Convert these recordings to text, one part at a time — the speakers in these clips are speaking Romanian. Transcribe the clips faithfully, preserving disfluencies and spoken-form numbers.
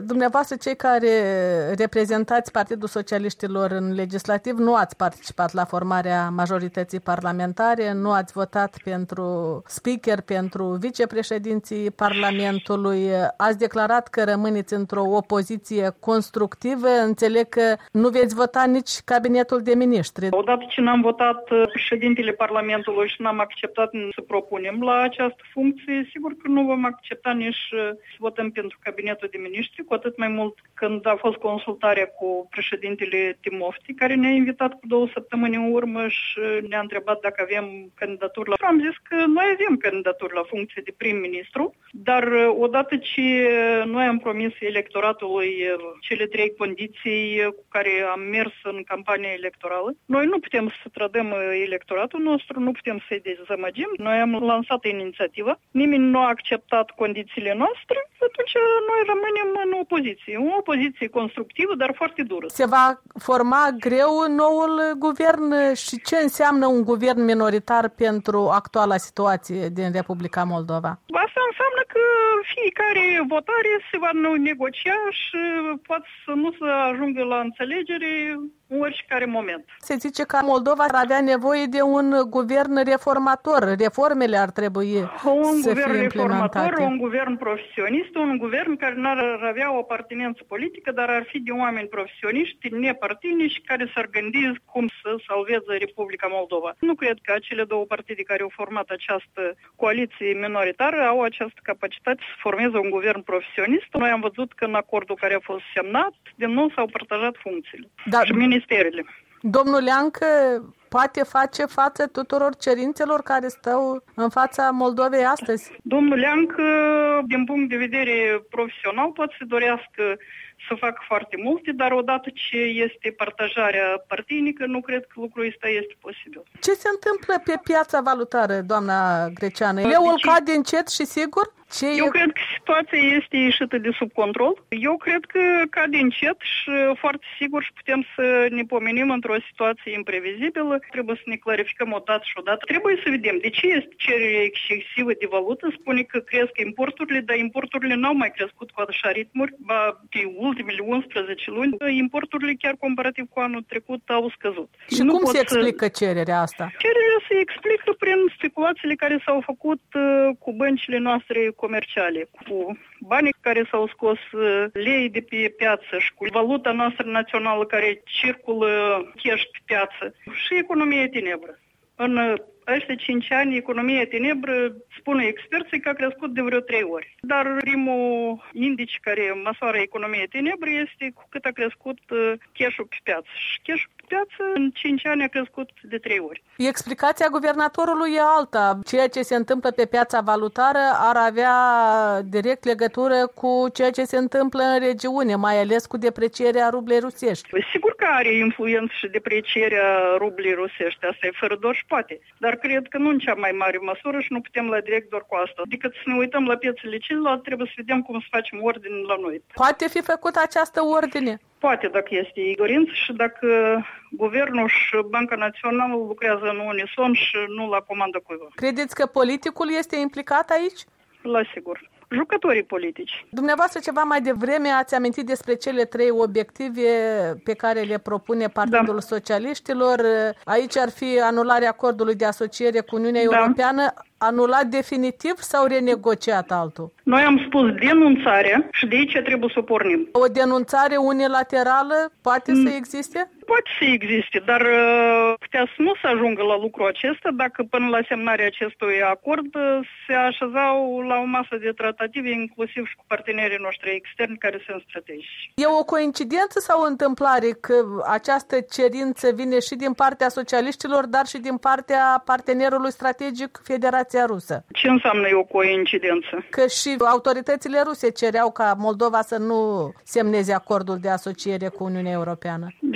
Dumneavoastră, cei care reprezentați Partidul Socialiștilor în legislativ, nu ați participat la formarea majorității parlamentare, nu ați votat pentru speaker, pentru vicepreședinții Parlamentului. Ați declarat că rămâneți într-o opoziție constructivă. Înțeleg că nu veți vota nici cabinetul de miniștri. Odată ce n-am votat președintele Parlamentului și n-am acceptat să propunem la această funcție, sigur că nu vom accepta nici să votăm pentru cabinetul de miniștri, cu atât mai mult când a fost consultarea cu președintele Timofti, care ne-a invitat cu două săptămâni în urmă și ne-a întrebat dacă avem candidaturi la... Am zis că noi avem candidaturi la funcție de prim-ministru, dar odată ce noi am promis electoratului cele trei condiții cu care am mers în campania electorală, noi nu putem să trădăm electoratul nostru, nu putem să-i dezamăgim. Noi am lansat inițiativa, nimeni nu a acceptat condițiile noastre, atunci noi rămânem în opoziție. O opoziție constructivă, dar foarte dură. Se va forma greu noul guvern și ce înseamnă un guvern minoritar pentru actuala situație din Republica Moldova? Asta înseamnă că fiecare votare se va negocia și poate să nu se ajungă la înțelegere în oricare moment. Se zice că Moldova ar avea nevoie de un guvern reformator. Reformele ar trebui un să guvern fie reformator, implementate. un guvern profesionist, un guvern care n-ar avea o apartenență politică, dar ar fi de oameni profesioniști, nepartinici, care s-ar gândi cum să salveze Republica Moldova. Nu cred că acele două partide care au format această coaliție minoritară au această capacitate să formeze un guvern profesionist. Noi am văzut că în acordul care a fost semnat, din nou s-au partajat funcțiile Dar, și ministerele. Domnul Leancă poate face față tuturor cerințelor care stau în fața Moldovei astăzi? Domnul Leancă, din punct de vedere profesional, poate să dorească să facă foarte multe, dar odată ce este partajarea partinică, nu cred că lucrul ăsta este posibil. Ce se întâmplă pe piața valutară, doamna Greceană? Leul cade încet și sigur? Ce Eu e... cred că situația este ieșită de sub control. Eu cred că cade încet și foarte sigur și putem să ne pomenim într-o situație imprevizibilă. Trebuie să ne clarificăm o dată și o dată. Trebuie să vedem de ce este cerere excesivă de valută. Spune că cresc importurile, dar importurile n-au mai crescut cu așa ritmuri. Ba, pe ultimele unsprezece luni, importurile chiar comparativ cu anul trecut au scăzut. Și nu cum se să... explică cererea asta? Cererea se explică prin speculațiile care s-au făcut uh, cu băncile noastre comerciale, cu banii care s-au scos, lei de pe piață și cu valuta noastră națională care circulă cash pe piață și economia tenebră. În acești cinci ani, economia tenebră, spune experții, că a crescut de vreo trei ori. Dar primul indice care măsoară economia tenebră este cu cât a crescut cash-ul pe piață. Și cash-ul pe piață în cinci ani a crescut de trei ori. Explicația guvernatorului e alta. Ceea ce se întâmplă pe piața valutară ar avea direct legătură cu ceea ce se întâmplă în regiune, mai ales cu deprecierea rublei rusești. Sigur că are influență și deprecierea rublei rusești, asta e fără doar și poate. Dar cred că nu în cea mai mare măsură și nu putem la direct doar cu asta. Decât să ne uităm la piețele celelalte, trebuie să vedem cum să facem ordine la noi. Poate fi făcută această ordine? Poate, dacă este dorință și dacă guvernul și Banca Națională lucrează în unison și nu la comandă cuiva. Credeți că politicul este implicat aici? La sigur. Jucătorii politici. Dumneavoastră ceva mai devreme ați amintit despre cele trei obiective pe care le propune Partidul da. Socialiștilor. Aici ar fi anularea acordului de asociere cu Uniunea da. Europeană. Anulat definitiv sau renegociat altul? Noi am spus denunțarea și de aici trebuie să o pornim. O denunțare unilaterală poate mm. să existe? Poate să existe, dar putea să nu se ajungă la lucrul acesta dacă până la semnarea acestui acord se așezau la o masă de tratative, inclusiv și cu partenerii noștri externi care sunt strategici. E o coincidență sau o întâmplare că această cerință vine și din partea socialiștilor, dar și din partea partenerului strategic Federația Rusă? Ce înseamnă o coincidență? Că și autoritățile ruse cereau ca Moldova să nu semneze acordul de asociere cu Uniunea Europeană.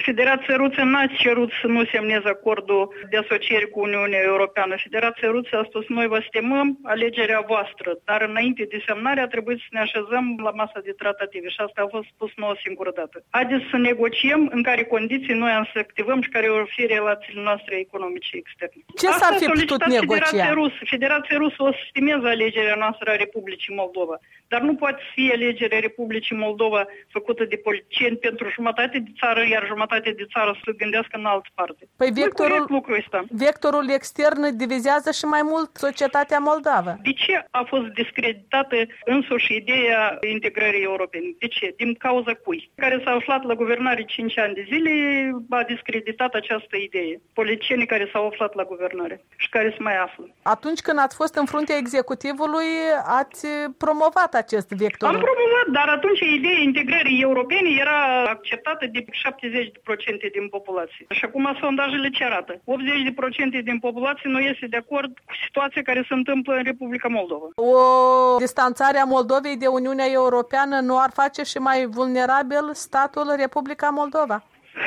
Federația Rusă n-a cerut să nu semneze acordul de asociere cu Uniunea Europeană. Federația Rusă a spus, noi vă stimăm, alegerea voastră, dar înainte de semnare a trebuit să ne așezăm la masa de tratative și asta a fost spus nouă singură dată. Haideți să negociem în care condiții noi am să activăm și care vor fi relațiile noastre economice externe. Ce s-ar fi putut negocia? Federația Rusă. Federația Rusă o să stimeze alegerea noastră a Republicii Moldova, dar nu poate fi alegerea Republicii Moldova făcută de politicieni pentru jumătate de țară, iar jumătate de țară să gândească în altă parte. Păi vectorul, vectorul extern divizează și mai mult societatea moldavă. De ce a fost discreditată însuși ideea integrării europene? De ce? Din cauza cui? Care s-a aflat la guvernare cinci ani de zile a discreditat această idee. Politicienii care s-au aflat la guvernare și care se mai află. Atunci când ați fost în fruntea executivului, ați promovat acest vector. Am promovat, dar atunci ideea integrării europene era acceptată de șaptezeci la sută din populație. Și acum sondajele ce arată? optzeci la sută din populație nu este de acord cu situația care se întâmplă în Republica Moldova. O distanțare a Moldovei de Uniunea Europeană nu ar face și mai vulnerabil statul Republica Moldova?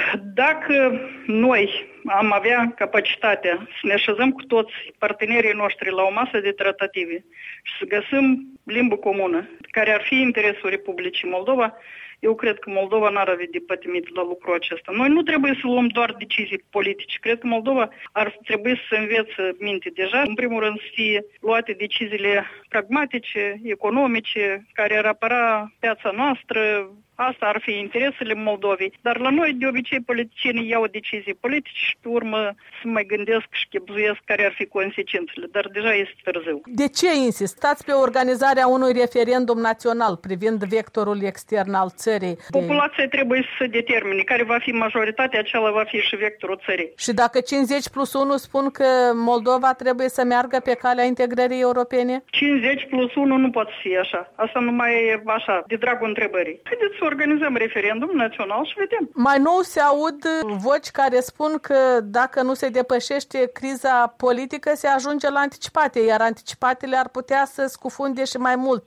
Dacă noi am avea capacitatea să ne așezăm cu toți partenerii noștri la o masă de tratative și să găsim limbă comună, care ar fi interesul Republicii Moldova, eu cred că Moldova n-ar avea de pătimit la lucrul acesta. Noi nu trebuie să luăm doar decizii politice. Cred că Moldova ar trebui să învețe minte deja. În primul rând să fie luate deciziile pragmatice, economice, care ar apăra piața noastră. Asta ar fi interesele Moldovei. Dar la noi, de obicei, politicienii iau decizii politice și pe urmă să mai gândesc și chebzuiesc care ar fi consecințele. Dar deja este târziu. De ce insistați pe organizarea unui referendum național privind vectorul extern al țării? Populația trebuie să se determine care va fi majoritatea, acela va fi și vectorul țării. Și dacă cincizeci plus unu spun că Moldova trebuie să meargă pe calea integrării europene? cincizeci plus unu nu poate fi așa. Asta nu mai e așa, de dragul întrebării. Haideți să organizăm referendum național și vedem. Mai nou se aud voci care spun că dacă nu se depășește criza politică, se ajunge la anticipate, iar anticipatele ar putea să scufunde și mai mult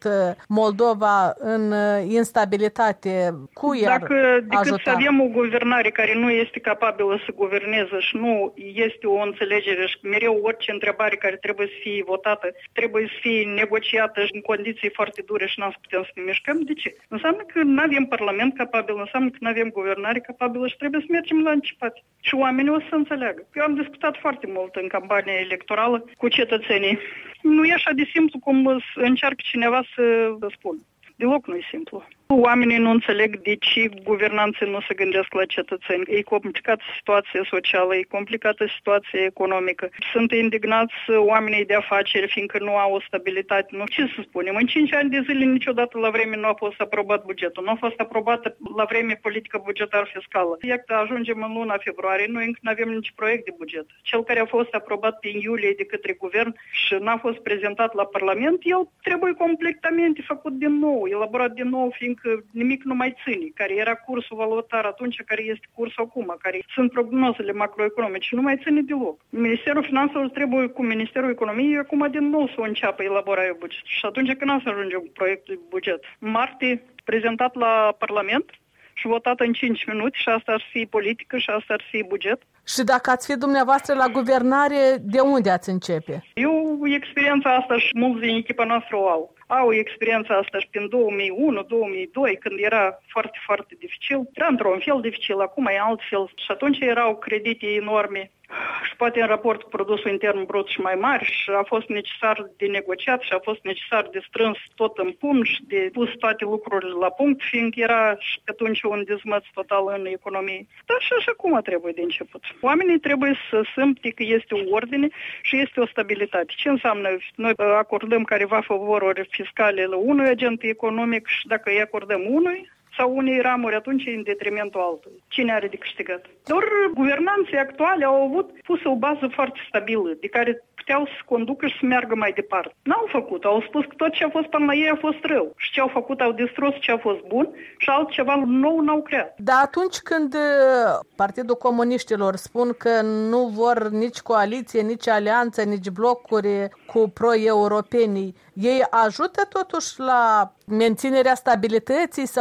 Moldova în instabilitate. Cui ar Dacă decât ajuta? Să avem o guvernare care nu este capabilă să guverneze și nu este o înțelegere și mereu orice întrebare care trebuie să fie votată trebuie să fie negociată în condiții foarte dure și n-am să putem să ne mișcăm, de ce? Înseamnă că nu avem parlament capabil, înseamnă că nu avem guvernare capabilă și trebuie să mergem la anticipate. Și oamenii o să înțeleagă. Eu am discutat foarte mult în campania electorală cu cetățenii. Nu e așa de simplu cum încearcă cineva să spună. Deloc nu e simplu. Oamenii nu înțeleg de ce guvernanții nu se gândesc la cetățeni. E complicată situația socială, e complicată situația economică. Sunt indignați oamenii de afaceri, fiindcă nu au o stabilitate. Nu, ce să spunem? În cinci ani de zile niciodată la vreme nu a fost aprobat bugetul. Nu a fost aprobată la vreme politică bugetar fiscală. Iată, ajungem în luna februarie, noi încă nu avem nici proiect de buget. Cel care a fost aprobat pe iulie de către guvern și n-a fost prezentat la Parlament, el trebuie completamente făcut din nou, elaborat din nou, fiindcă nimic nu mai ține, care era cursul valutar atunci, care este cursul acum, care sunt prognozele macroeconomice, nu mai ține deloc. Ministerul Finanțelor trebuie cu Ministerul Economiei acum din nou să înceapă elaborarea bugetului. Și atunci când să ajungem cu proiectul de buget? Martie, prezentat la Parlament și votat în cinci minute și asta ar fi politică și asta ar fi buget. Și dacă ați fi dumneavoastră la guvernare, de unde ați începe? Eu experiența asta și mulți din echipa noastră o au. Au experiența asta și prin două mii unu două mii doi, când era foarte, foarte dificil. Era într-un fel dificil, acum e altfel. Și atunci erau credite enorme și poate în raport cu produsul intern brut și mai mari și a fost necesar de negociat și a fost necesar de strâns tot în pumn și de pus toate lucrurile la punct, fiindcă era și atunci un dezmăț total în economie. Dar și așa cum trebuie de început. Oamenii trebuie să simtă că este o ordine și este o stabilitate. Ce înseamnă? Noi acordăm careva favoruri fiscale la unui agent economic și dacă îi acordăm unui sau unei ramuri, atunci e în detrimentul altui. Cine are de câștigat? Doar guvernanții actuale au avut pus o bază foarte stabilă, de care puteau să conducă și să meargă mai departe. N-au făcut, au spus că tot ce a fost până la ei a fost rău. Și ce au făcut, au distrus ce a fost bun și altceva nou n-au creat. Dar atunci când Partidul Comuniștilor spun că nu vor nici coaliție, nici alianță, nici blocuri cu pro-europenii, ei ajută totuși la menținerea stabilității sau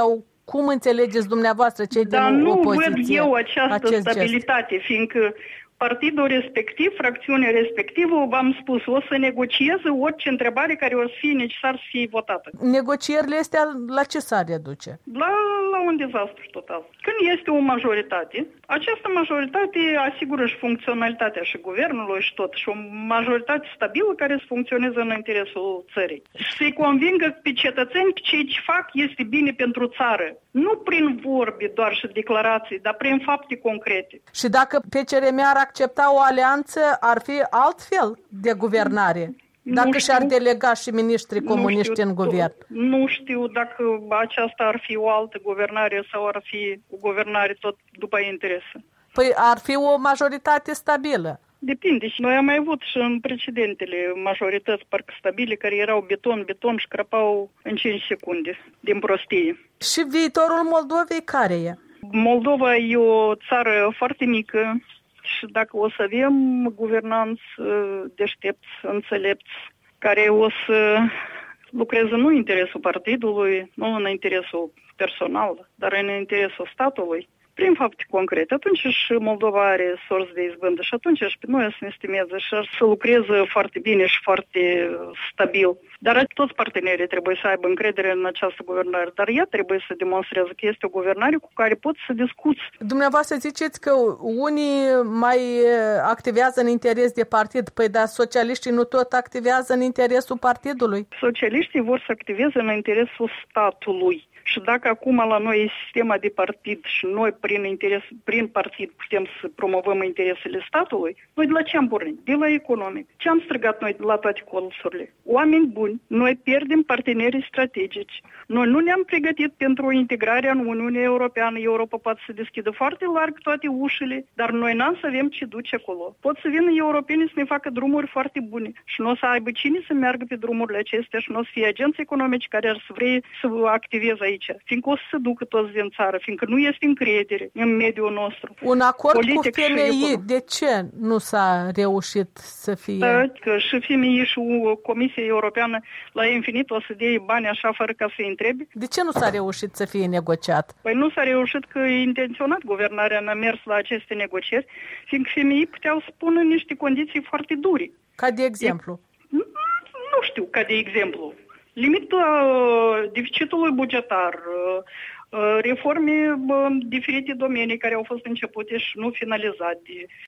Cum înțelegeți dumneavoastră cei Dar din nu opoziție văd eu această stabilitate, gest? Fiindcă partidul respectiv, fracțiunea respectivă, v-am spus, o să negocieze orice întrebare care o să fie necesar să fie votată. Negocierile astea la ce s-ar reduce? La, la un dezastru total. Când este o majoritate, această majoritate asigură și funcționalitatea și guvernului și tot, și o majoritate stabilă care să funcționeze în interesul țării. Să-i convingă pe cetățeni că ceea ce fac este bine pentru țară. Nu prin vorbe doar și declarații, dar prin fapte concrete. Și dacă P C R M ar accepta o alianță, ar fi altfel de guvernare? Dacă și-ar delega și miniștrii comuniști în guvern. Nu știu dacă aceasta ar fi o altă guvernare sau ar fi o guvernare tot după interese. Păi ar fi o majoritate stabilă. Depinde. Și noi am mai avut și în precedentele majorități parcă stabile care erau beton, beton și crăpau în cinci secunde din prostie. Și viitorul Moldovei care e? Moldova e o țară foarte mică și dacă o să avem guvernanți deștepți, înțelepți, care o să lucreze nu în interesul partidului, nu în interesul personal, dar în interesul statului, prin fapte concrete, atunci și Moldova are sorți de izbândă și atunci și pe noi să ne stimeze și să lucreze foarte bine și foarte stabil. Dar toți partenerii trebuie să aibă încredere în această guvernare, dar ea trebuie să demonstreze că este o guvernare cu care pot să discuți. Dumneavoastră ziceți că unii mai activează în interes de partid, păi dar socialiștii nu tot activează în interesul partidului? Socialiștii vor să activeze în interesul statului. Și dacă acum la noi e sistema de partid și noi prin, interes, prin partid putem să promovăm interesele statului, noi de la ce am pornit? De la economic. Ce am strigat noi la toate colțurile? Oameni buni, noi pierdem partenerii strategici. Noi nu ne-am pregătit pentru integrarea în Uniunea Europeană. Europa poate să deschidă foarte larg toate ușile, dar noi n-am să avem ce duce acolo. Pot să vină europenii să ne facă drumuri foarte bune și nu o să aibă cine să meargă pe drumurile acestea și nu o să fie agenți economici care ar să vrea să activeze aici. Fiindcă o să se ducă toți din țară, fiindcă nu este încredere în mediul nostru. Un acord politic cu F M I, de ce nu s-a reușit să fie? Da, că și F M I și Comisia Europeană la infinit o să dea bani așa fără ca să-i întrebi. De ce nu s-a reușit să fie negociat? Păi nu s-a reușit că e intenționat guvernarea n-a mers la aceste negocieri, fiindcă F M I puteau să pună niște condiții foarte dure. Ca de exemplu? E, nu, nu știu, ca de exemplu. Limita deficitului bugetar, reforme în diferite domenii care au fost începute și nu finalizate,